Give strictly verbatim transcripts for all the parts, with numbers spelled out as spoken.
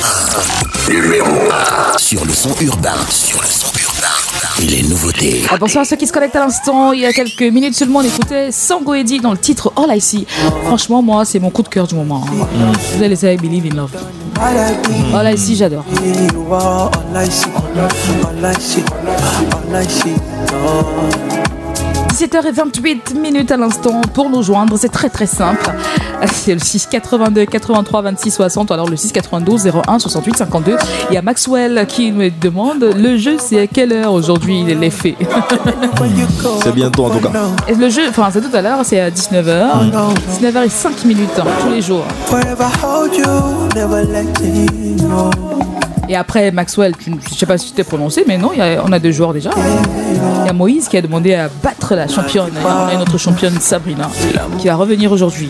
un. Numéro un. Sur le son urbain. Sur le son urbain. Et les nouveautés. Ah, bonsoir à ceux qui se connectent à l'instant. Il y a quelques minutes seulement, on écoutait Sango Eddie dans le titre All I See. Franchement, moi, c'est mon coup de cœur du moment. Vous allez laisser I Believe in Love. All I See, j'adore. dix-sept heures vingt-huit minutes à l'instant pour nous joindre, c'est très très simple. C'est le six quatre-vingt-deux quatre-vingt-trois vingt-six soixante, ou alors le six quatre-vingt-douze zéro un soixante-huit cinquante-deux. Il y a Maxwell qui me demande le jeu, c'est à quelle heure aujourd'hui il est fait. C'est bientôt en tout cas. Et le jeu, enfin c'est tout à l'heure, c'est à dix-neuf heures. dix-neuf heures et cinq minutes, hein, tous les jours. Et après, Maxwell, je ne sais pas si tu t'es prononcé, mais non, y a, on a deux joueurs déjà. Il y a Moïse qui a demandé à battre la championne. Et on a une autre championne, Sabrina, qui va revenir aujourd'hui.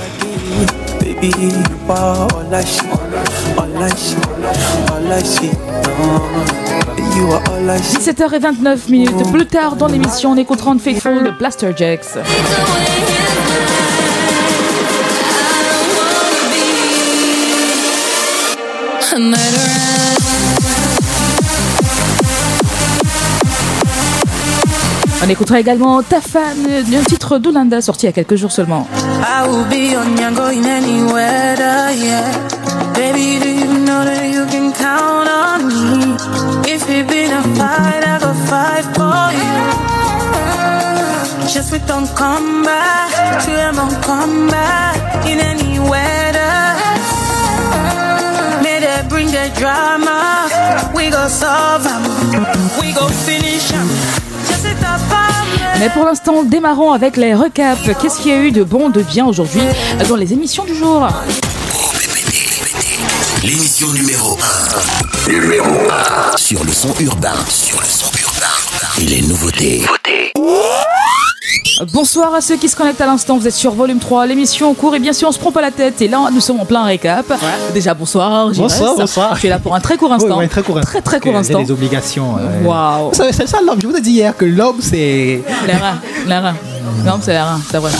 dix-sept heures vingt-neuf minutes. Plus tard dans l'émission, on écoutera On Faithful de Blaster Jacks. On écoutera également Ta Fan, un titre d'Olanda sorti il y a quelques jours seulement. I will be on Yango in any weather, yeah. Baby, do you know that you can count on me? If it been a fight, I go fight for you. Just with don't come back, to them don't come back in any weather. May they bring the drama, we go solve them, we go finish them. Mais pour l'instant, démarrons avec les recaps. Qu'est-ce qu'il y a eu de bon, de bien aujourd'hui dans les émissions du jour? L'émission numéro un. Numéro un. Sur le son urbain. Sur le son urbain. Et les nouveautés. Bonsoir à ceux qui se connectent à l'instant, vous êtes sur Volume trois, l'émission en cours et bien sûr on se prend pas la tête et là nous sommes en plein récap. Ouais. Déjà bonsoir, Gilles. Bonsoir, bonsoir. Tu es là pour un très court instant. Oui, oui, très court instant. Très très court instant. Il y a des obligations. Euh... Waouh. Vous savez, c'est ça l'homme, je vous ai dit hier que l'homme c'est... Les reins, les reins. L'homme c'est les reins, c'est vrai.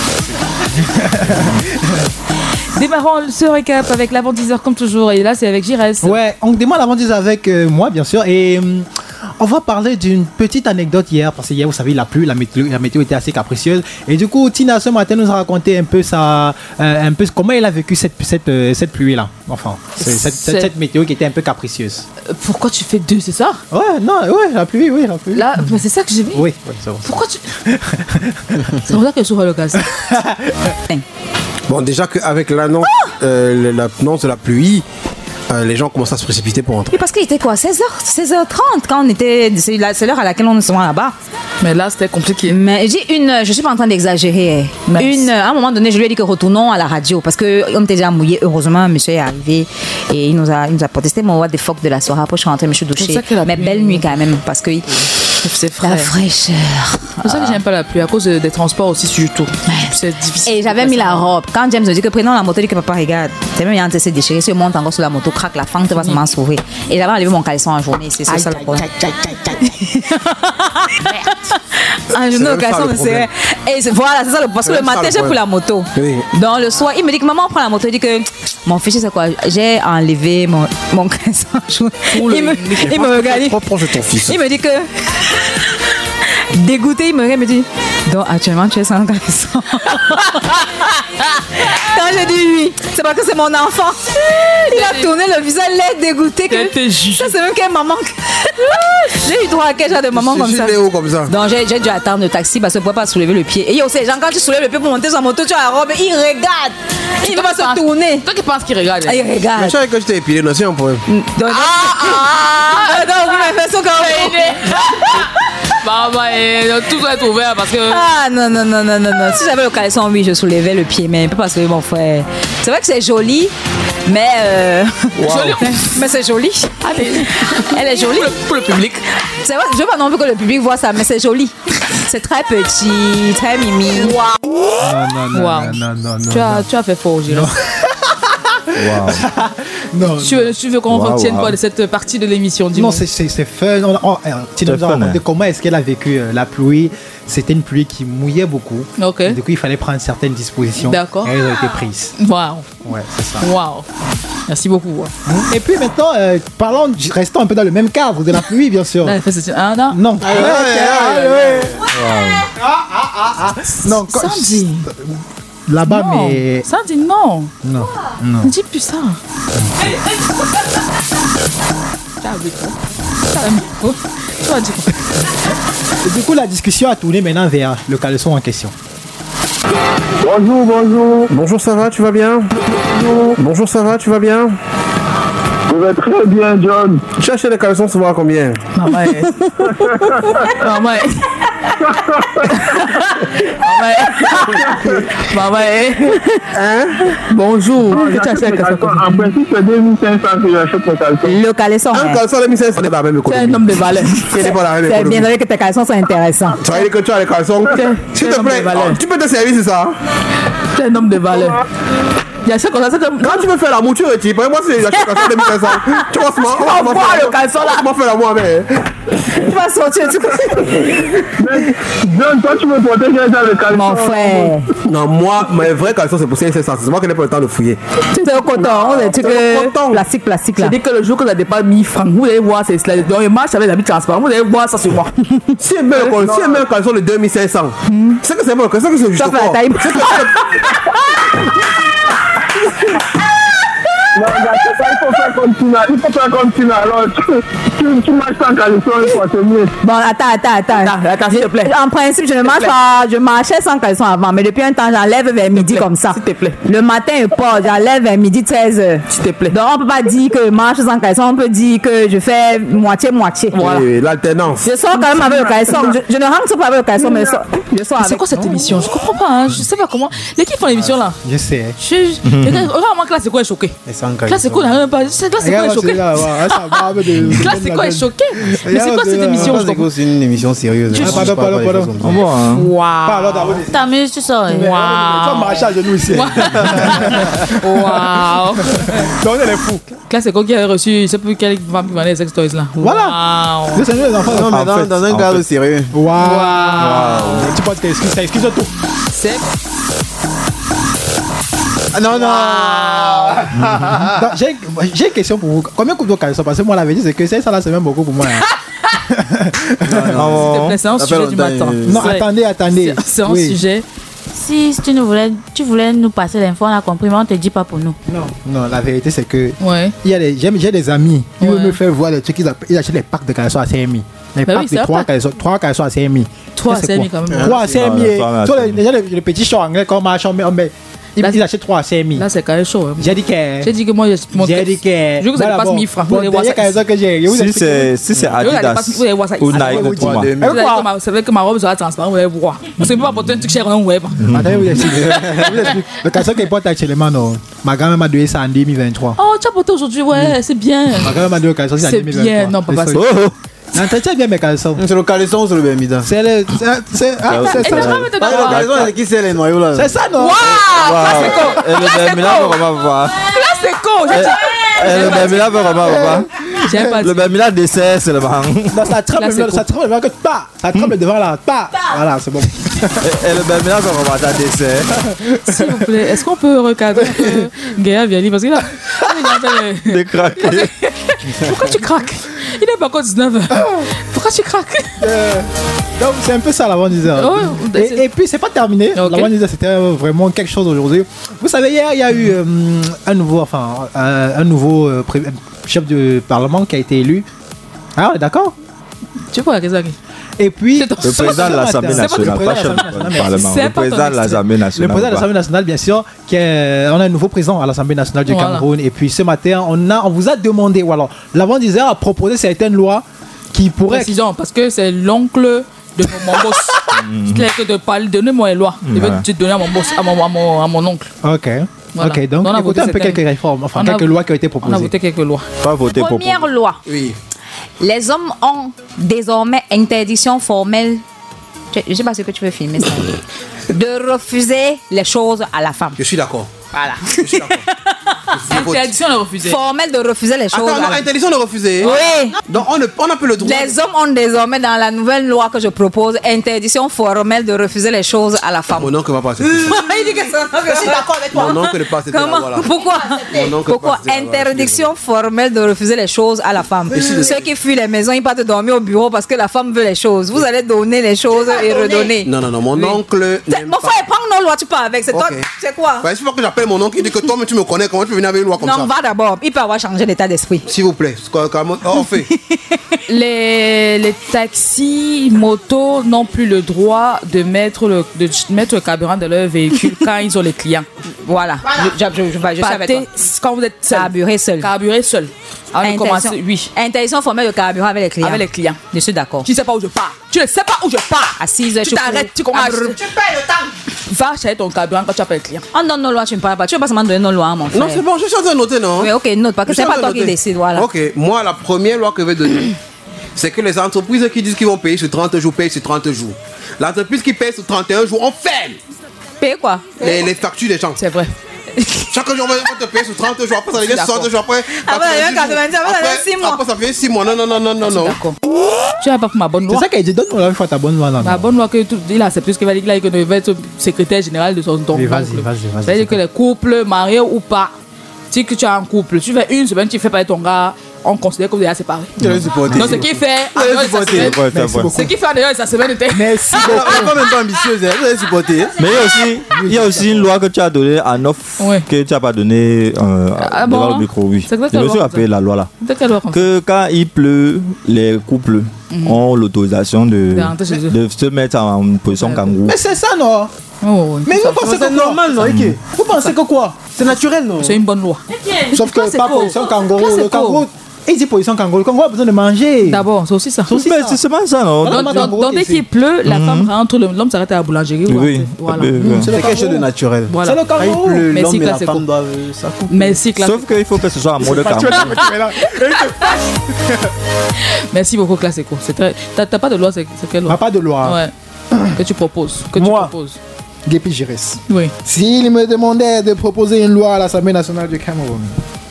Démarrons ce récap avec l'avant-dix heures comme toujours et là c'est avec Giresse. Ouais, on démarre l'avant-dix heures avec euh, moi bien sûr et... Euh, on va parler d'une petite anecdote hier, parce que hier, vous savez, il a plu, la météo, la météo était assez capricieuse. Et du coup, Tina, ce matin, nous a raconté un peu, sa, euh, un peu comment elle a vécu cette, cette, euh, cette pluie-là. Enfin, cette, cette, cette, cette météo qui était un peu capricieuse. Pourquoi tu fais deux, c'est ça? Ouais, non, ouais, la pluie, oui, la pluie. Là, mais c'est ça que j'ai vu. Oui, oui, c'est bon. Pourquoi tu... C'est pour ça que je trouve le gaz. Bon, déjà qu'avec l'annonce, oh euh, l'annonce de la pluie, Euh, les gens commencent à se précipiter pour entrer. Oui, parce qu'il était quoi, seize heures, seize heures trente quand on était. C'est, la, c'est l'heure à laquelle on est souvent là-bas. Mais là, c'était compliqué. Mais j'ai une. Je suis pas en train d'exagérer. Une, à un moment donné, je lui ai dit que retournons à la radio parce qu'on était déjà mouillé. Heureusement, monsieur est arrivé et il nous a, il nous a porté. C'était mon what the fuck de la soirée. Après, je suis rentrée, je me suis douchée. Mais belle nuit quand même parce que. C'est frais. La fraîcheur. C'est pour ça que j'aime pas la pluie, à cause des transports aussi, surtout. C'est difficile. Et j'avais mis la robe. Quand James me dit que prenons la moto, il dit que papa regarde. C'est même bien de se déchirer. Si on monte encore sur la moto, craque la fente, va s'en sauver. Et j'avais enlevé mon caleçon en journée. C'est ça le problème. Un journée au caleçon, c'est. Et voilà, c'est ça le. Parce que le matin, j'ai pris la moto. Dans le soir, il me dit que maman prend la moto. Il dit que mon fichier, c'est quoi? J'ai enlevé mon, mon caleçon en journée. Il me, il me regarde. Il me dit que. Dégoûté, il me regarde, il me dit donc actuellement tu es sans caleçon. Quand je dis oui, c'est parce que c'est mon enfant. Il a tourné le visage, l'air dégoûté. Que ça, c'est même quelle maman. J'ai eu droit à quel genre de maman comme ça. comme ça. Donc j'ai, j'ai dû attendre le taxi parce que je ne pouvais pas soulever le pied. Et il y a aussi les gens, quand tu soulèves le pied pour monter sur la moto, tu as la robe, il regarde. Il ne va pas se tourner. Toi qui penses qu'il regarde. Ah, il regarde. Mais je savais que je t'ai épilé, non, c'est un problème. Donc, ah ah non, vous m'avez fait ça quand même. Bah, bah, tout doit être ouvert parce que. Ah non, non, non, non, non, non. Si j'avais le caleçon, oui, je soulevais le pied, mais je ne peux pas soulever mon frère. C'est vrai que c'est joli, mais. Euh... Wow. Joli, mais c'est joli. Allez. Elle est jolie. Pour le, pour le public. C'est vrai, je veux pas non plus que le public voit ça, mais c'est joli. C'est très petit, très mimi. Waouh. Non, non, wow. non, non, non, non, tu, as, non. tu as fait fort, Gilles. Wow. Non, tu, veux, tu veux qu'on wow, retienne wow. quoi de cette partie de l'émission? Non, c'est, c'est, c'est fun. On, on, tu nous as raconté comment est-ce qu'elle a vécu euh, la pluie. C'était une pluie qui mouillait beaucoup. Okay. Du coup, il fallait prendre certaines dispositions. D'accord. Et elles ont été prises. Waouh. Ouais, c'est ça. Waouh. Merci beaucoup. Et puis maintenant, euh, parlons, restons un peu dans le même cadre de la pluie, bien sûr. Là, il fait ceci. Ah, non. Non. Ah, ouais, ouais, ouais. Ah, ah, ah, ah. Non, quand- Sandy. là-bas, Non. mais. Sandy, non. Non. Non. Ne dis plus ça. Tu as vu quoi? Tu as mis quoi? Tu as dit quoi? Et du coup, la discussion a tourné maintenant vers le caleçon en question. Bonjour, bonjour. Bonjour, ça va, tu vas bien? Bonjour, ça va, tu vas bien? Je vais très bien, John. Tu as acheté les caleçons, ça va combien? Maman est... Maman est... Maman est... Hein? Bonjour. Ah, Que tu achètes j'achète ça mes caleçons. En principe, c'est deux mille cinq cents que j'achète mes caleçons. Le caleçon. Un hein. caleçon de mille cinq cents, c'est pas la même Tu es un économie. homme de valeur. C'est pas la même C'est bien économie. vrai que tes caleçons sont intéressants. Tu vas dire que tu as les caleçons. S'il te homme de plaît, valeur. oh, tu peux te servir, c'est ça? Tu es un homme de valeur. Il y a ça comme ça, c'est comme... Quand tu veux faire l'amour, tu retires. Par exemple, moi, si j'achète le caleçon de mille cinq cents, tu vas se marrer. On va voir le caleçon là. Tu vas faire l'amour avec. Tu vas sortir, tu Mais, John, toi, tu me protéger dans le caleçon. Mon frère. Non, moi, mes vrais caleçons, c'est pour cinq cents. C'est moi qui n'ai pas le temps de fouiller. C'est au coton. On est trucs coton. plastique, plastique là. J'ai dit que le jour que ça dépasse mille francs, vous allez voir, c'est cela. Donc, il marche avec la vie transparente. Vous allez voir ça sur moi. Si elle met un caleçon- si elle met un caleçon de deux mille cinq cents, c'est que c'est bon, c'est que c'est juste Ça fait la fort. taille. C'est que Non, regarde, c'est ça, il faut faire comme Tina. Il faut faire comme Tina. Alors, tu, tu, tu marches sans caleçon, une fois, c'est mieux. Bon, attends, attends, attends. Attends, attends, s'il te plaît. En principe, je ne marche pas. Je marchais sans caleçon avant, mais depuis un temps, j'enlève vers midi plaît, comme ça. s'il te plaît. Le matin et pas, j'enlève vers midi treize heures. S'il te plaît. Donc, on peut pas dire que je marche sans caleçon. On peut dire que je fais moitié-moitié. Voilà. Oui, l'alternance. Je sors quand même avec le caleçon. Je, je ne rentre pas avec le caleçon, mais je sors, je sors C'est avec. quoi cette émission? Je comprends pas, hein. Je sais pas comment. Les qui font l'émission là? Je sais. Je. Les gars, regarde-moi, Classico est choqué. Et sans Classico n'a même pas. C'est Classico est choqué. Classico est choqué. Mais c'est quoi cette émission? Je comprends. C'est une émission sérieuse. Je- hein. Pardon, Pas pardon, des pardon. choses comme ça. Wow. Parlons d'abord. T'amuses, tu sors. Tu vas marcher à genoux ici. Waouh. Donc, on est fous. Classico qui a reçu, je sais plus quelle femme qui vendait les sex toys là. Voilà. Waouh. Nous, c'est nous les enfants. Non, mais En dans, fait, dans un en cadre fait. sérieux. Waouh. Tu penses que excuse, ça excuse tout. C'est. Ah, non, non. Donc, J'ai j'ai une question pour vous. Combien coûte vos caleçons? Parce que moi, la vérité, c'est que c'est ça là, c'est même beaucoup pour moi. hein. S'il te plaît, c'est un Ça sujet fait du longtemps, matin. euh, Non, C'est- attendez, attendez. C'est c'est un Oui. sujet. Si tu, nous voulais, tu voulais nous passer l'info, on a compris, mais on te dit pas pour nous. Non, non, la vérité, c'est que Ouais. il y a des, j'aime- j'ai des amis qui Ouais. veulent me faire voir les trucs. Ils, appellent- ils achètent des packs de caleçons à cinq mille. Les Bah oui, packs c'est de un trois pack. caleçons, trois caleçons à cinq mille. Trois Ça, à c'est cinq mille quoi? quand même. trois à cinq mille. trois à Tu vois, cinq les- déjà, les, les petits shows anglais, comme marchand, mais, mais ils, Là, ils achètent trois à cinq mille. Là, c'est quand même chaud. hein. J'ai dit que. J'ai dit que moi, je mon J'ai dit que. Je veux que ça Voilà, dépasse bon. mille francs. Bon, Vous allez voir dernier ça. caleçon que j'ai. je vous Si explique. c'est si c'est Je veux que ça dépasse- Adidas vous allez voir ça. ou Ah, Nike, oui, oui, dis-moi. Vous allez que ma- c'est vrai que ma robe sera transparente, vous allez voir. Parce que je peux pas porter un truc cher, on ne voit pas. Attendez, je vous explique. Je vous explique. Le caleçon qu'il porte actuellement, non. Ma grand-mère m'a donné ça en deux mille vingt-trois. Oh, tu as porté aujourd'hui, ouais, c'est bien. Ma grand-mère m'a donné le caleçon en C'est deux mille vingt-trois. bien, non, papa, C'est c'est- ça. Oh, Non, t'as bien mes caleçons. C'est le caleçon ou c'est le Bermuda? C'est le. c'est- C'est ah, c'est Et ça. tu vas me te Ah, le donner. caleçon, c'est qui c'est les noyaux là? C'est ça, non? Waouh, Classico. Et le Bermuda veut vraiment voir. Classico. J'ai dit- Et le Bermuda veut vraiment voir. J'aime pas Le dit. Bermuda dessert seulement. Non, ça tremble, Là, c'est ça tremble devant que pas. Ça tremble devant là. Pas. Voilà, c'est bon. Et et le Bermuda veut vraiment ta dessert. S'il vous plaît, est-ce qu'on peut recadrer un peu Gaël Viali parce qu'il a. il a fait le- Décraqué. Pourquoi tu craques? Il n'est pas encore dix-neuf heures. Pourquoi tu craques? Euh, Donc, c'est un peu ça l'avant-diseur. Oh, c'est- et, et puis, c'est pas terminé. Ok. L'avant-diseur, c'était euh, vraiment quelque chose aujourd'hui. Vous savez, hier, il y a eu euh, un nouveau, enfin, euh, un nouveau euh, pré- chef du Parlement qui a été élu. Ah, ouais, d'accord. Tu vois, qu'est-ce que Et puis, C'est ton- Le président de l'Assemblée C'est pas le nationale, président pas de chef l'Assemblée du Parlement. C'est Le pas ton président de extrait. l'Assemblée le nationale. président de l'Assemblée nationale, bien sûr, qui est- on a un nouveau président à l'Assemblée nationale du Voilà. Cameroun. Et puis ce matin, on, a, on vous a demandé, ou alors l'avant-diseur a proposé certaines lois qui pourraient. Précision, parce que c'est l'oncle de mon, mon boss. Je voulais que de parler, donnez-moi les lois. Je vais Ouais. te donner à mon boss, à mon, à mon, à mon oncle. Ok. Voilà. Ok, donc On a écoutez voté un peu certaines- quelques réformes, enfin on a- quelques lois qui ont été On a proposées. voté quelques lois. Pas voter pour. Première loi. Oui. Les hommes ont désormais interdiction formelle. Je ne sais pas ce que tu veux filmer ça. De refuser les choses à la femme. Je suis d'accord. Voilà. Je suis d'accord. Interdiction de refuser. Formelle de refuser les choses. Attends, non, interdiction de refuser. Oui. Donc on n'a on a plus le droit. Les hommes ont désormais dans la nouvelle loi que je propose interdiction formelle de refuser les choses à la femme. Mon oncle va pas accepter. Il dit que son oncle. Je suis d'accord avec toi. Mon oncle n'est pas accepté. Comment? Voilà. Pourquoi? Mon oncle Pourquoi? n'est pas accepté. Interdiction formelle de refuser les choses à la femme. Ceux qui fuient les maisons, ils partent dormir au bureau parce que la femme veut les choses. Vous allez donner les choses et redonner. Non, non, non, mon Oui. oncle. n'aime Mon pas. frère, prends nos lois, tu pars avec. C'est toi. Ok. C'est quoi? Ouais, il faut que j'appelle mon oncle. Il dit que toi, mais tu me connais. Comment tu peux venir avec une loi comme Non, ça? va d'abord. Il peut avoir changé d'état d'esprit. S'il vous plaît. Comment on fait? Les, les taxis, motos n'ont plus le droit de mettre le, de mettre le carburant de leur véhicule quand ils ont les clients. Voilà. Je, je, je, je, je suis avec toi. Partez quand vous êtes seul. Carburer seul. Carburer seul. Avant de commencer, oui. Interdiction formelle de carburant avec les clients. Avec les clients. Je suis d'accord. Tu ne sais pas où je pars. Tu ne sais pas où je pars. À six heures, tu je t'arrêtes, cours. tu commences. Tu payes le temps. Va chercher ton carburant quand tu appelles le client. On donne nos lois, tu ne parles pas. Tu ne veux pas seulement donner nos lois, mon frère. Non, c'est bon, je suis en train de noter, non? Oui, ok, note, parce que Je c'est suis en pas train toi de qui noter. décide, voilà. Ok, moi, la première loi que je vais donner, c'est que les entreprises qui disent qu'ils vont payer sur trente jours, payent sur trente jours. L'entreprise qui paye sur trente et un jours, on ferme Paye quoi? les, les factures des gens. C'est vrai. Chaque jour, on va te payer sur trente jours, après ça devient D'accord. soixante jours, après Après, ça devient quatre-vingt-dix, après, ça devient six mois. Après, ça fait six mois. Non, non, non, non, non, non. D'accord. Tu n'as pas pris ma bonne C'est loi. ça qu'elle dit. Donne-moi la fois ta bonne loi. là. Ma bonne loi que tout, il a accepté ce qu'il va dire, qu'il va être secrétaire général de son don. Oui, vas-y, vas-y, vas-y. C'est-à-dire que les couples, mariés ou pas, si que tu as un couple, tu fais une semaine, tu fais pas avec ton gars, on considère que vous êtes séparés. Je vais supporter. Donc ce qu'il fait, en Je dehors vais de sa supporter. semaine, Ouais, c'est Merci vrai. beaucoup. ce qu'il fait en dehors de sa semaine était. Merci Elle beaucoup. est quand même pas ambitieuse, hein. Vous allez supporter. Mais il y a aussi, il y a aussi une loi que tu as donnée en off Ouais. que tu n'as pas donnée euh, Ah devant bon? le micro. Oui. C'est quoi Je ta me loi suis comme rappelé ça? la loi là. Peut-être qu'elle doit comme ça. Que quand il pleut, les couples ont l'autorisation de, De rentrer chez eux. de se mettre en position kangourou. Mais c'est ça, non? Oh, oui. Mais vous pensez que C'est normal, non, Ike? Vous pensez que quoi? C'est naturel, non? C'est une bonne loi. Sauf que pas position kangourou. Classico. Le kangourou, il dit position kangourou. Le kangourou a besoin de manger. D'abord, c'est aussi ça. aussi Mais ça. c'est seulement ça, non? Voilà. Donc, Madame donc, Brock donc, dès ici. qu'il pleut, la femme rentre, le- l'homme s'arrête à la boulangerie. ou Oui. rentre. Voilà. Euh, C'est le C'est quelque chose de kangourou. naturel. Voilà. C'est le Quand il kangourou. pleut, Mais l'homme si, et la classico. femme doivent euh, s'accoupler. Merci, Classico. Sauf qu'il faut que ce soit en mode kangourou. Merci beaucoup, Classico. C'est très... T'as t'as pas de loi, c'est c'est quelle On n'a loi? pas de loi. Ouais. Que tu proposes. Que Moi. tu proposes. Guépi Giresse. Oui. S'il me demandait de proposer une loi à l'Assemblée nationale du Cameroun,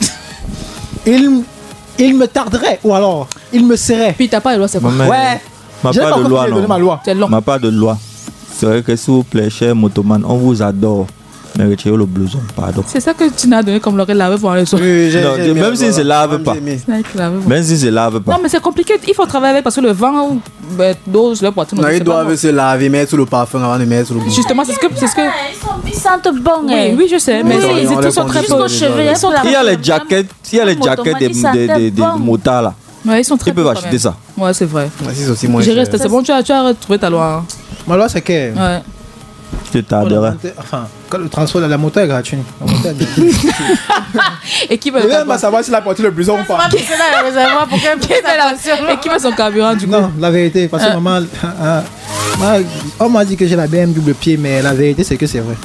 il, il me tarderait, ou alors il me serrait. Puis t'as pas de loi, c'est quoi? Mais- Ouais. Ma J'ai pas pas de encore loi, fini de donner non. ma loi. C'est long. Ma pas de loi. C'est vrai que s'il vous plaît, cher motoman, on vous adore. Mais retirez le blouson, pardon. C'est ça que tu n'as donné comme l'oreille lavée pour aller sur. Oui, j'ai- Non, j'ai aimé même la s'il loi. se lave Même pas. j'ai aimé. Même si se lave pas. Non, mais c'est compliqué. Il faut travailler avec parce que le vent ben, dose leur poitrine. Non, C'est ils pas doivent bon. se laver, mettre sous le parfum avant de mettre sous le bout. Justement, c'est ce que. C'est ce que... Ils sentent bon, Oui, oui, je sais. Mais Oui, ils on ils les sont très conditionne. peu. Jusqu'aux cheveux, Ils sont Il y a les jackets, il y a les jackets des, des, des, des motards là. Ouais, ils sont très Ils peuvent peu, quand acheter même. ça. Ouais, c'est vrai. Vas-y, c'est aussi moins J'ai cher. resté, c'est bon, tu as, tu as retrouvé ta loi. Ma loi, c'est que. hein. Ouais. Je t'adorerais. Enfin, quand le transport de la moto est gratuit. La moto est gratuite. Et qui veut Je le veux même carburant? savoir s'il a porté le blouson ou pas. Qui fait la- Et qui met son carburant du coup? Non, la vérité, parce que Ah. maman, ah, ah, on m'a dit que j'ai la B M double pied, mais la vérité, c'est que c'est vrai.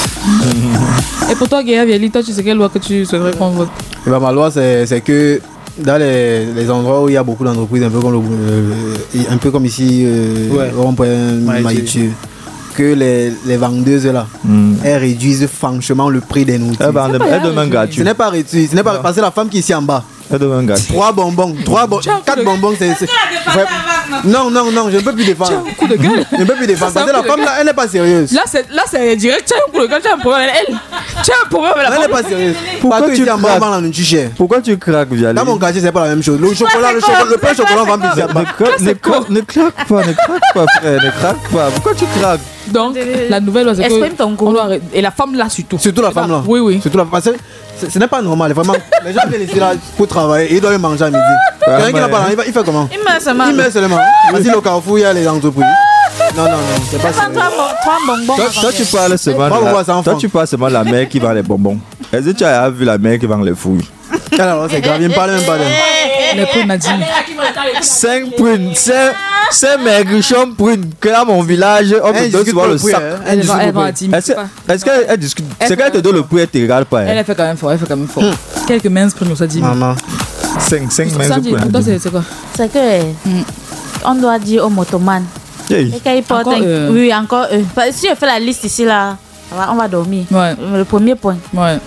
Et pour toi, Guéa Vieli, toi, tu sais quelle loi que tu souhaiterais qu'on vote? Eh ben, ma loi, c'est c'est que dans les, les endroits où il y a beaucoup d'entreprises, un peu comme, le, euh, un peu comme ici, euh, Ouais. au rond-point Maïthieu. Maïthieu, que les, les vendeuses là, Mm. elles réduisent franchement le prix des nourritures. Eh ben, pas elle grave, demande Ce gratuit. n'est pas réduit, ce n'est pas parce que la femme qui est ici en bas, Elle demande gratuit. trois bonbons, trois bon, quatre bonbons, c'est. c'est- ouais. Non, non, non, je ne peux plus défendre. Coup de gueule. Je ne peux plus défendre. Ça, Parce que c'est un la coup de femme là, elle n'est pas sérieuse. Là, c'est, là, c'est direct. Tu as un coup de gueule, tu as un problème avec elle. Tu as un problème avec la Elle n'est femme. pas sérieuse. Pourquoi Parce que tu ici en bas, on craques? vend la nourriture chère. Pourquoi tu craques, Viali? Dans mon quartier, c'est pas la même chose. Le chocolat, le chocolat, le pain au chocolat, on vend plus ici en bas. Ne craque, ne craque, ne craque pas, ne craque pas, frère, ne craque pas. Pourquoi tu craques? Donc, la nouvelle loi, c'est que. Exprime ton goût. on doit arrêter. Et la femme là, surtout. Surtout la femme là. Oui, oui. Surtout la parce que ce ce n'est pas normal. Vraiment, les gens viennent ici là pour travailler et ils doivent manger à midi. Quelqu'un qui n'a pas l'argent, il va- il fait comment? Il meurt seulement. Il met seulement. Vas-y, le Carrefour, il y a les entreprises. Non, non, non, c'est pas sérieux. Trois bonbons. Toi, toi, tu parles seulement Moi, de on voit la, ça en toi, France. tu parles seulement de la mère qui vend les bonbons. Est-ce que tu as vu la mère qui vend les fouilles? Alors, c'est grave, il ne parle même pas d'elle. Les prix Nadine. cinq prunes, cinq maigrichons prunes que dans mon village, on me Elle donne discute souvent pas le le prix, sac. hein. Elle Elle va, elle discute va pas à le dix mille. Est-ce que- est-ce qu'elle elle discute? C'est quand elle te donne le prix, elle te regarde pas. Elle Hein? a fait quand même fort. Elle fait quand même fort. Quelques minces prennent ça dix mille. Maman. cinq, cinq Ça, maigrichons dit, pour toi, prunes. c'est c'est quoi? C'est que on doit dire au motoman. Hey. Et quand il porte Encore un- eux. Oui, encore eux. Parce que si je fais la liste ici là, ça va, on va dormir. Ouais. Le premier point. Ouais.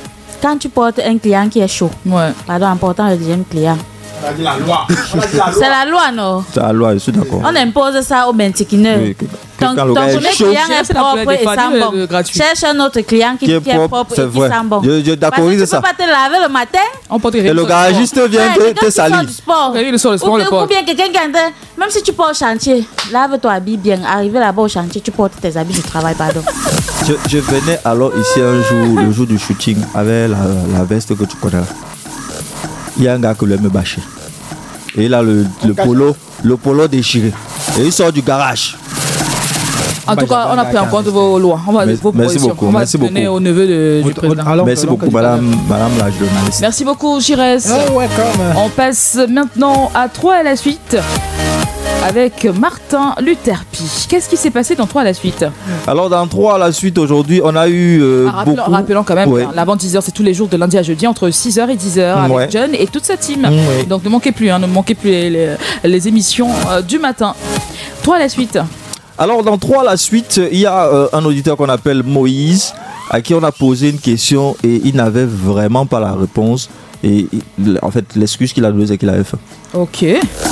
quand tu portes un client qui est chaud, ouais. pardon, important le deuxième client. On a dit la loi. C'est la loi, non? C'est la loi, je suis d'accord. On impose ça au bentiquineux. Oui, que- Ton, quand le ton gars est premier chaud, client est c'est la propre plaie et des sent familles, bon. le gratuit. Cherche un autre client qui, Qui est qui est propre, propre c'est et qui vrai. sent bon. Je- je t'autorise Parce que ça. tu peux pas te laver le matin. On porte Et le garagiste vient Ouais, te, quelqu'un te qui sort salir. du sport. Quelqu'un qui sort du sport, Ou le bien- porte. Ou bien quelqu'un qui est en train- même si tu portes au chantier, lave-toi, habille bien. Arrivé là-bas au chantier, tu portes tes habits de travail, pardon. Je, je venais alors ici un jour, le jour du shooting, avec la, la veste que tu connais. Il y a un gars qui voulait me bâcher. Et là, le, le polo, le polo déchiré. Et il sort du garage. En tout cas, on a pris en compte vos lois. On va Merci- vos merci propositions. beaucoup, On va merci donner beaucoup. au neveu de- du président. Alors, Merci alors, beaucoup, madame, madame la journaliste. Merci beaucoup, Giresse. Ah ouais, quand même. On passe maintenant à trois à la suite avec Martin Lutherpi. Qu'est-ce qui s'est passé dans trois à la suite? Alors, dans trois à la suite, aujourd'hui, on a eu euh, Ah, rappelons, beaucoup. rappelons quand même, Ouais. hein, l'avant dix heures, c'est tous les jours de lundi à jeudi entre six heures et dix heures avec Ouais. John et toute sa team. Mm, ouais. Donc ne manquez plus, hein, ne manquez plus les, les- les émissions euh, du matin. trois à la suite. Alors, dans trois à la suite, il y a euh, un auditeur qu'on appelle Moïse, à qui on a posé une question et il n'avait vraiment pas la réponse. Et il- en fait, l'excuse qu'il a donnée, c'est qu'il avait faim. Ok.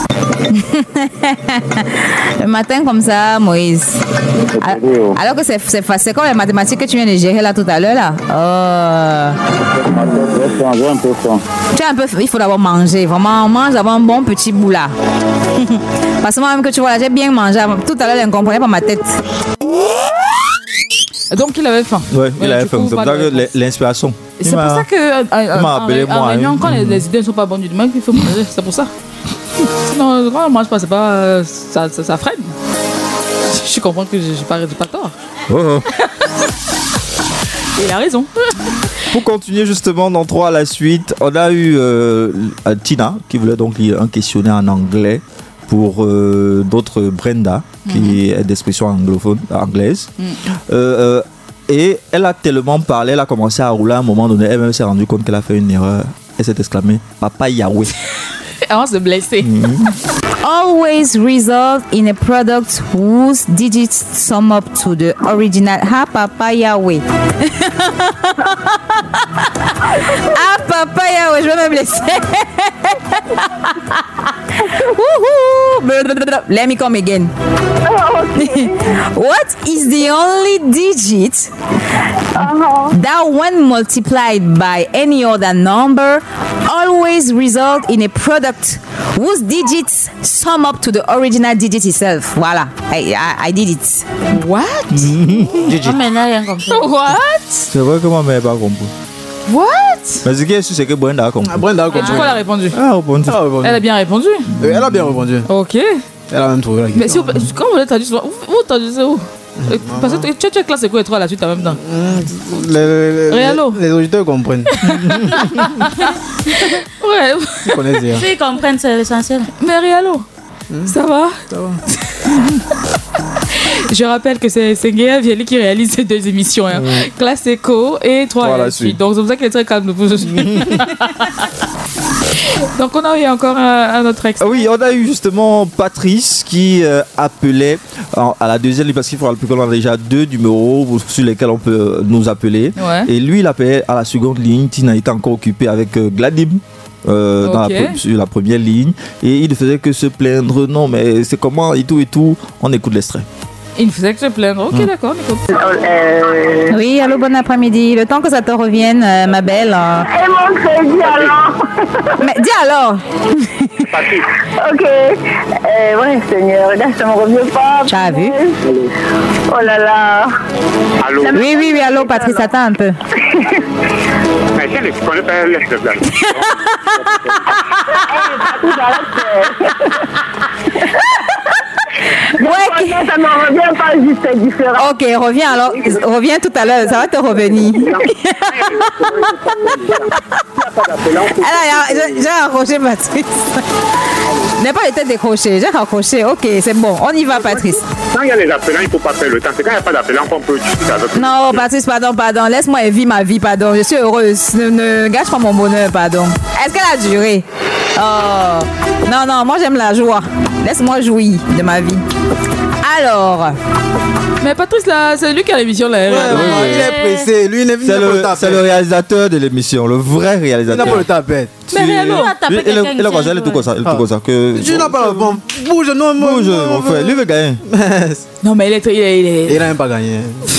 Le matin comme ça, Moïse. Ah, Alors que c'est c'est fa- c'est comme les mathématiques que tu viens de gérer là tout à l'heure là. Oh. Tu as un peu, il faut d'abord manger. Vraiment, on mange d'abord un bon petit bout là. Parce que moi même que tu vois là, j'ai bien mangé. Tout à l'heure, elle ne comprenait pas ma tête. Donc il avait faim. Ouais, il Ouais, avait du faim. coup, C'est pas pour ça de que réponse. l'inspiration. Et Il c'est pour m'a- ça que euh, euh, m'a en, appelé, en moi, réunion, hein. quand les, les idées ne sont pas bonnes du domaine, il faut manger. C'est pour ça. Sinon, quand on mange pas, c'est pas, euh, ça, ça, ça freine. Je comprends que j'ai pas, j'ai pas tort. Oh, oh. Et il a raison. Pour continuer justement dans trois à la suite, on a eu euh, Tina qui voulait donc lire un questionnaire en anglais pour euh, d'autres Brenda qui est d'expression anglophone, anglaise. Mm. Euh, euh, et elle a tellement parlé, elle a commencé à rouler à un moment donné, elle-même s'est rendue compte qu'elle a fait une erreur. Elle s'est exclamée Papa Yahweh. Avant de se blesser. Always result in a product whose digits sum up to the original. Ha papa Yahweh. Ah papa Yahweh, je vais me blesser. Woohoo. Let me come again. What is the only digit that when multiplied by any other number always result in a product whose digits sum up to the original digit itself? Voilà, I, I, I did it. What? Oh, maintenant, rien compris. What? C'est vrai que moi, mais pas compris. What? Mais ce qui est sûr, c'est que Brenda a compris. Ah, Brenda a Et compris. du coup, elle a répondu. Ah, répondu. Elle a répondu. Elle a bien répondu. Euh, Elle a bien répondu. Ok. Elle a même trouvé la Mais si question. vous, quand vous l'avez traduit, souvent, vous, vous traduisez où? Euh, Parce que tu, tu as classé quoi et trois à la suite en même temps? Les, les, Réalo. les, les auditeurs comprennent. Ouais. Ils connaissent rien. S'ils comprennent, c'est l'essentiel. Mais Rialo, ça va? Ça va. Je rappelle que c'est c'est Nguyen Vieli qui réalise ces deux émissions, hein. Classe Éco et trois à la suite. Donc c'est pour ça qu'il est très calme. Donc on a eu encore un, un autre ex. Ah oui, on a eu justement Patrice qui euh, appelait en- à la deuxième ligne parce qu'il faut rappeler qu'on a déjà deux numéros sur lesquels on peut euh, nous appeler. Ouais. Et lui, il appelait à la seconde ligne. Tina était encore occupée avec euh, Gladim. euh, dans la Ok. pre- sur la première ligne et il ne faisait que se plaindre, non mais c'est comment et tout et tout. On écoute l'extrait. Il ne faisait que se plaindre. Ok, d'accord, on écoute. Oui, allô, bon après-midi. Le temps que ça te revienne, euh, ma belle. euh, Et mon crédit alors. Mais dis alors. Ok. Euh, ouais, Seigneur, regarde, ça me revient pas. Tu as vu? Oh là là. Allô? Oui, oui, oui, allô, Patrice, attends un peu. Mais je ne connais pas les blagues. Ouais, Non, ça me revient pas juste différent. ok, reviens alors. Reviens tout à l'heure, ça va te revenir. Alors, j'ai j'ai raccroché Patrice. N'est pas été décroché, j'ai raccroché. Ok, c'est bon, on y va, Patrice. Quand il y a les appelants, il ne faut pas perdre le temps. C'est quand il n'y a pas d'appelants qu'on peut discuter avec. Non, Patrice, pardon, pardon. Laisse-moi vivre ma vie, pardon. Je suis heureuse. Ne, ne gâche pas mon bonheur, pardon. Est-ce qu'elle a duré? Oh. Non, non, moi j'aime la joie. Laisse-moi jouir de ma vie. Alors. Mais Patrice, là, c'est lui qui a l'émission là. Ouais, ouais, ouais. Il est pressé. Lui, il est c'est le, c'est le réalisateur de l'émission, le vrai réalisateur. Il n'a pas le tapette. Mais réellement, il est comme ça, il est tout comme ça. Il est tout comme ça. Que... Tu n'as pas le bon. Bouge, non, bouge, mon frère. Lui veut gagner. Non, mais il est. Il est, il est... Il n'a même pas gagné.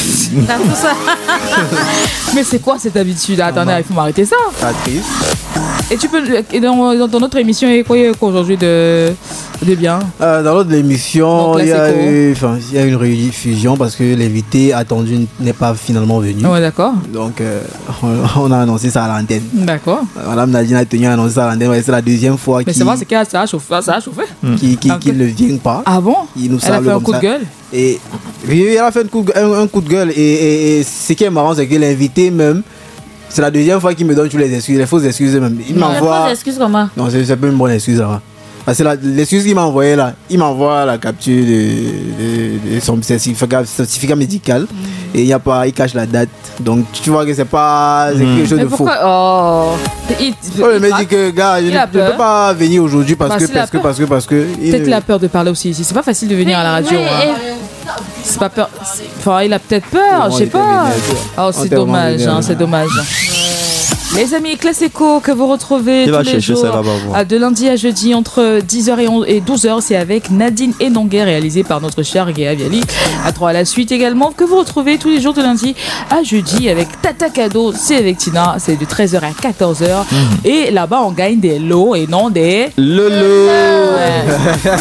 Mais c'est quoi cette habitude? Attendez, il faut m'arrêter ça. Patrice. Et tu peux. Et dans, dans, dans notre émission, il y a quoi, quoi aujourd'hui de, de bien euh, Dans l'autre émission, il y, a eu, il y a une rediffusion parce que l'invité attendu n'est pas finalement venu. Ouais, d'accord. Donc, euh, on, on a annoncé ça à l'antenne. D'accord. Madame Nadine a tenu à annoncer ça à l'antenne. C'est la deuxième fois qu'il. Mais c'est vrai, c'est que ça a chauffé. Ça a chauffé. Qui, qui, qui ne vient pas. Ah bon? Il nous Elle a fait un coup de gueule. Et oui, elle a fait un coup de, un, un coup de gueule. Et, et, et ce qui est marrant, c'est que l'invité même. C'est la deuxième fois qu'il me donne toutes les excuses, les fausses excuses même. Il m'envoie. Les fausses excuses comment? Non, c'est, c'est pas une bonne excuse là. Parce que la, l'excuse qu'il m'a envoyée là, il m'envoie la capture de, de, de son certificat, certificat médical mm. et il y a pas, il cache la date. Donc tu vois que c'est pas c'est quelque chose mais de faux. Oh. Il, oh, le mec dit que gars, je ne peux pas venir aujourd'hui parce, parce, que, parce, que, parce que parce que parce que peut-être qu'il a peur de parler aussi ici. C'est pas facile de venir oui, à la radio. Oui, hein. C'est pas peur. C'est... Enfin, il a peut-être peur, je sais pas. Oh, c'est dommage, hein, c'est dommage. Les amis, Classico que vous retrouvez tous les jours à de lundi à jeudi entre dix heures et douze heures, c'est avec Nadine Enonguet, réalisé par notre cher Guéa Viali. À trois à la suite également, que vous retrouvez tous les jours de lundi à jeudi avec Tata Cadeau, c'est avec Tina, c'est de treize heures à quatorze heures. Mmh. Et là-bas, on gagne des lots et non des... Le lot ouais.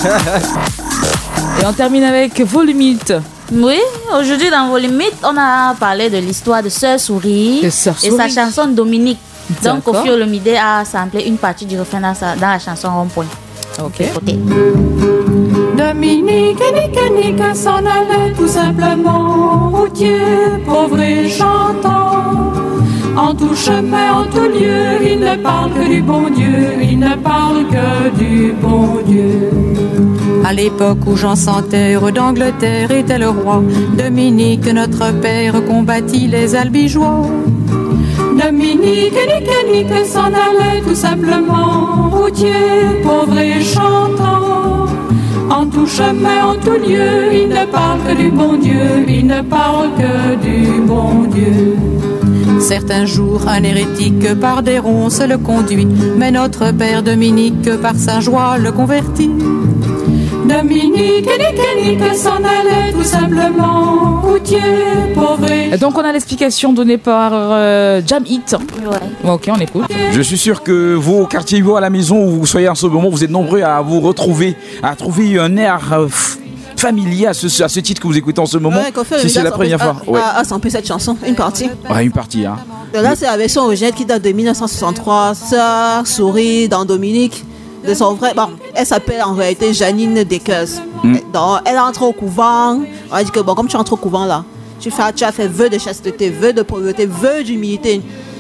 Et on termine avec vos limites. Oui, aujourd'hui dans vos limites, on a parlé de l'histoire de Sœur Souris de Sœur Souris. Et sa chanson Dominique. D'accord. Donc Kofi Olomide a samplé une partie du refrain dans, sa, dans la chanson Rond-Point. Ok. Écoutez. Dominique, nique, nique, s'en allait tout simplement, routier, pauvre et chantant. En tout chemin, en tout lieu, il ne parle que du bon Dieu, il ne parle que du bon Dieu. À l'époque où Jean sans terre d'Angleterre était le roi, Dominique, notre père, combattit les albigeois. Dominique, nique, nique, s'en allait tout simplement, routier, pauvre et chantant. En tout chemin, en tout lieu, il ne parle que du bon Dieu, il ne parle que du bon Dieu. Certains jours, un hérétique par des ronces le conduit, mais notre père Dominique, par sa joie, le convertit. Dominique, nique, nique, s'en allait tout simplement, routier, pauvre. Et donc on a l'explication donnée par euh, Jam Hit. Ouais. Ok, on écoute. Je suis sûr que vous, au quartier Hugo, à la maison où vous soyez en ce moment, vous êtes nombreux à vous retrouver, à trouver un air euh, familier à ce, à ce titre que vous écoutez en ce moment. Ouais, si c'est la première fois. À, ouais. à, à sampler cette chanson, une partie. Ouais, une partie. Hein. Là, c'est la version originale qui date de dix-neuf cent soixante-trois. Sœur Souris dans Dominique. De son vrai, bon, elle s'appelle en réalité Janine Dekers. Mm. Donc, elle entre au couvent. On a dit que bon, comme tu entres au couvent là, tu, fais, tu as fait vœu de chasteté, vœu de pauvreté, vœu d'humilité.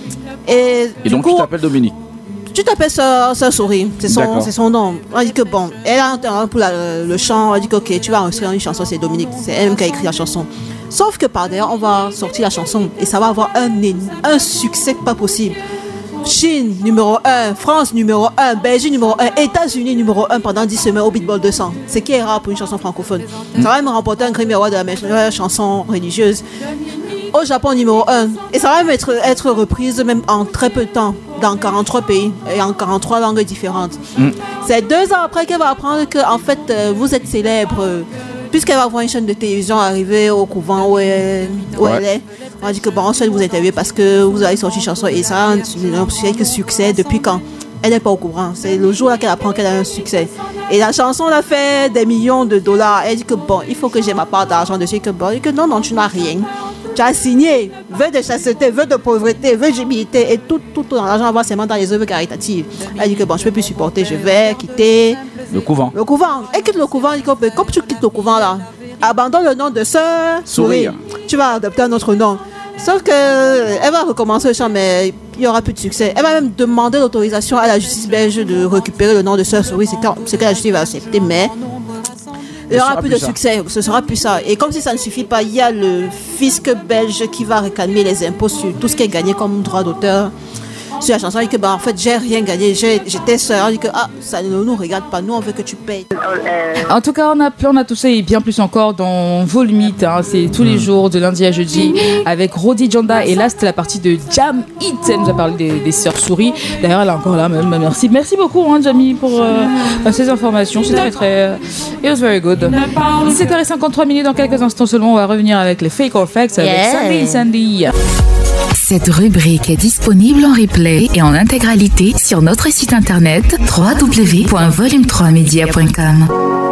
Et, Et donc, coup, tu t'appelles Dominique. Tu t'appelles Sœur Souris, c'est son, c'est son nom. On a dit que bon, elle a entendu pour la, le chant. On a dit que ok, tu vas enregistrer une chanson, c'est Dominique. C'est elle qui a écrit la chanson. Sauf que par derrière, on va sortir la chanson et ça va avoir un, un succès pas possible. Chine numéro un, France numéro un, Belgique numéro un, États-Unis numéro un pendant dix semaines au Beatball deux cents. C'est qui est rare pour une chanson francophone. Mm. Ça va même remporter un Grammy Award de la meilleure chanson religieuse. Au Japon numéro un. Et ça va même être, être reprise même en très peu de temps dans quarante-trois pays et en quarante-trois langues différentes. Mm. C'est deux ans après qu'elle va apprendre que en fait euh, vous êtes célèbre. Puisqu'elle va voir une chaîne de télévision arriver au couvent où elle, où ouais. elle est, on a dit que bon, on souhaite vous interviewer parce que vous avez sorti une chanson et ça a un, un succès depuis quand elle n'est pas au courant. C'est le jour là qu'elle apprend qu'elle a un succès. Et la chanson elle a fait des millions de dollars. Elle dit que bon, il faut que j'ai ma part d'argent dessus. Que bon, elle dit que non, non, tu n'as rien. Tu as signé vœu de chasteté, vœu de pauvreté, vœu d'humilité et tout, tout ton argent va seulement dans les œuvres caritatives. Elle dit que bon, je ne peux plus supporter, je vais quitter le couvent. Le couvent. Elle quitte le couvent. Elle dit que comme tu quittes le couvent là, abandonne le nom de Sœur Souris. Tu vas adopter un autre nom. Sauf qu'elle va recommencer le chant, mais il n'y aura plus de succès. Elle va même demander l'autorisation à la justice belge de récupérer le nom de Sœur Souris. C'est que la justice va accepter, mais il n'y aura plus de ça. Succès, ce sera plus ça. Et comme si ça ne suffit pas, il y a le fisc belge qui va réclamer les impôts sur tout ce qui est gagné comme droit d'auteur sur la chanson. Elle dit que bah, en fait, j'ai rien gagné. J'ai, j'étais seule. Elle dit que ah, ça ne nous regarde pas. Nous, on veut que tu payes. En tout cas, on a, on a tout ça et bien plus encore dans vos limites. Hein. C'est tous les jours, de lundi à jeudi, avec Rodi Djanda. Et là, c'était la partie de Jam Hit. Elle nous a parlé des, des sœurs souris. D'ailleurs, elle est encore là. Même. Merci, merci beaucoup, hein, Jamie, pour euh, ces informations. C'était très, très. It was very good. dix-sept heures cinquante-trois minutes. Dans quelques instants seulement, on va revenir avec les Fake or Facts avec Yeah. Sandy Sandy. Cette rubrique est disponible en replay et en intégralité sur notre site internet w w w point volume trois media point com.